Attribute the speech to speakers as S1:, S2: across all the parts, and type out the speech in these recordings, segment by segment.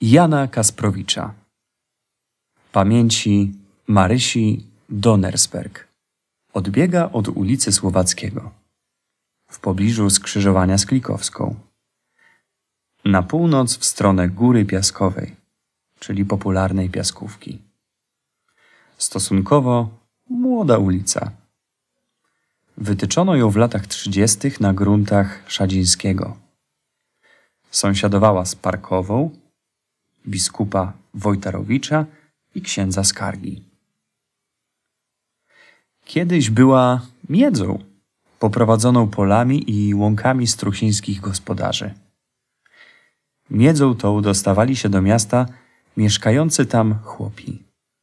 S1: Jana Kasprowicza. Pamięci Marysi Donnersberg. Odbiega od ulicy Słowackiego, w pobliżu skrzyżowania z Klikowską. Na północ w stronę Góry Piaskowej, czyli popularnej Piaskówki. Stosunkowo młoda ulica. Wytyczono ją w latach 30. na gruntach Szadzińskiego. Sąsiadowała z Parkową, biskupa Wojtarowicza i księdza Skargi. Kiedyś była miedzą, poprowadzoną polami i łąkami strusińskich gospodarzy. Miedzą tą dostawali się do miasta mieszkający tam chłopi.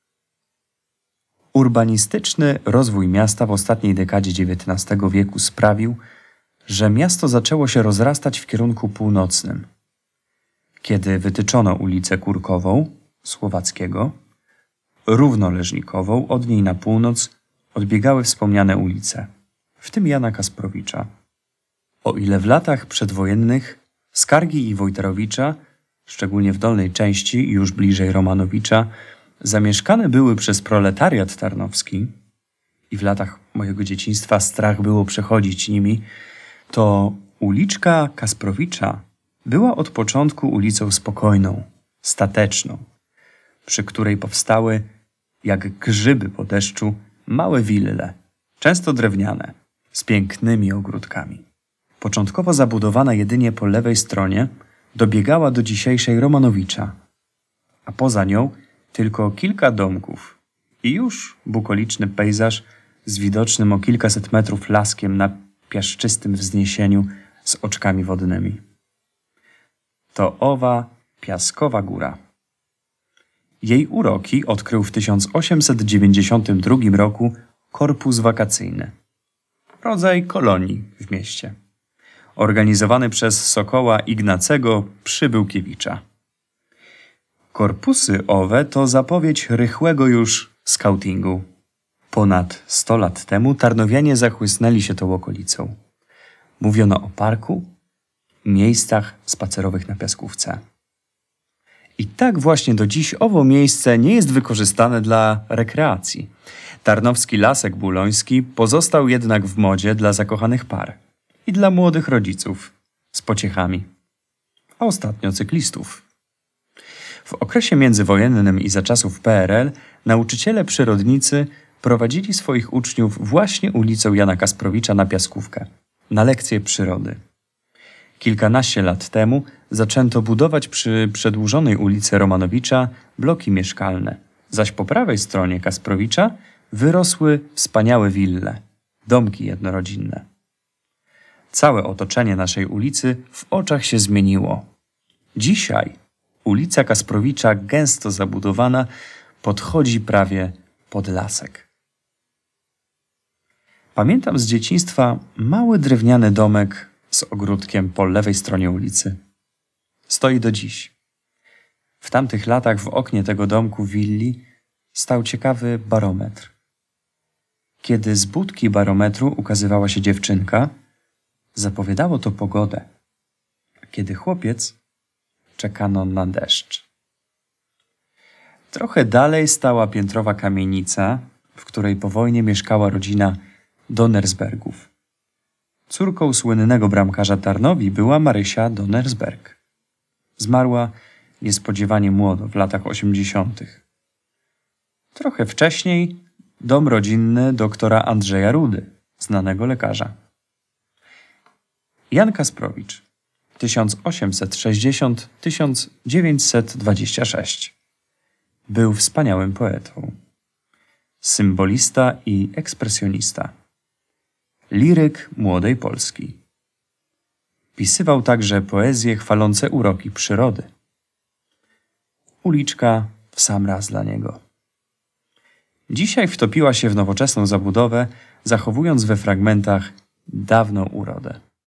S1: Urbanistyczny rozwój miasta w ostatniej dekadzie XIX wieku sprawił, że miasto zaczęło się rozrastać w kierunku północnym. Kiedy wytyczono ulicę Kurkową, Słowackiego, równoleżnikową, od niej na północ odbiegały wspomniane ulice, w tym Jana Kasprowicza. O ile w latach przedwojennych Skargi i Wojtarowicza, szczególnie w dolnej części, już bliżej Romanowicza, zamieszkane były przez proletariat tarnowski i w latach mojego dzieciństwa strach było przechodzić nimi, to uliczka Kasprowicza była od początku ulicą spokojną, stateczną, przy której powstały, jak grzyby po deszczu, małe wille, często drewniane, z pięknymi ogródkami. Początkowo zabudowana jedynie po lewej stronie, dobiegała do dzisiejszej Romanowicza, a poza nią tylko kilka domków i już bukoliczny pejzaż z widocznym o kilkaset metrów laskiem na piaszczystym wzniesieniu z oczkami wodnymi. To owa Piaskowa Góra. Jej uroki odkrył w 1892 roku korpus wakacyjny, rodzaj kolonii w mieście, organizowany przez Sokoła Ignacego Przybyłkiewicza. Korpusy owe to zapowiedź rychłego już skautingu. Ponad 100 lat temu tarnowianie zachłysnęli się tą okolicą. Mówiono o parku, miejscach spacerowych na Piaskówce. I tak właśnie do dziś owo miejsce nie jest wykorzystane dla rekreacji. Tarnowski Lasek Buloński pozostał jednak w modzie dla zakochanych par i dla młodych rodziców z pociechami, a ostatnio cyklistów. W okresie międzywojennym i za czasów PRL nauczyciele przyrodnicy prowadzili swoich uczniów właśnie ulicą Jana Kasprowicza na Piaskówkę, na lekcje przyrody. Kilkanaście lat temu zaczęto budować przy przedłużonej ulicy Romanowicza bloki mieszkalne, zaś po prawej stronie Kasprowicza wyrosły wspaniałe wille, domki jednorodzinne. Całe otoczenie naszej ulicy w oczach się zmieniło. Dzisiaj ulica Kasprowicza, gęsto zabudowana, podchodzi prawie pod lasek. Pamiętam z dzieciństwa mały drewniany domek z ogródkiem po lewej stronie ulicy. Stoi do dziś. W tamtych latach w oknie tego domku willi stał ciekawy barometr. Kiedy z budki barometru ukazywała się dziewczynka, zapowiadało to pogodę. A kiedy chłopiec, czekano na deszcz. Trochę dalej stała piętrowa kamienica, w której po wojnie mieszkała rodzina Donnersbergów. Córką słynnego bramkarza Tarnowi była Marysia Donnersberg. Zmarła niespodziewanie młodo, w latach 80. Trochę wcześniej dom rodzinny doktora Andrzeja Rudy, znanego lekarza. Jan Kasprowicz, 1860–1926. Był wspaniałym poetą. Symbolista i ekspresjonista. Liryk młodej Polski. Pisywał także poezje chwalące uroki przyrody. Uliczka w sam raz dla niego. Dzisiaj wtopiła się w nowoczesną zabudowę, zachowując we fragmentach dawną urodę.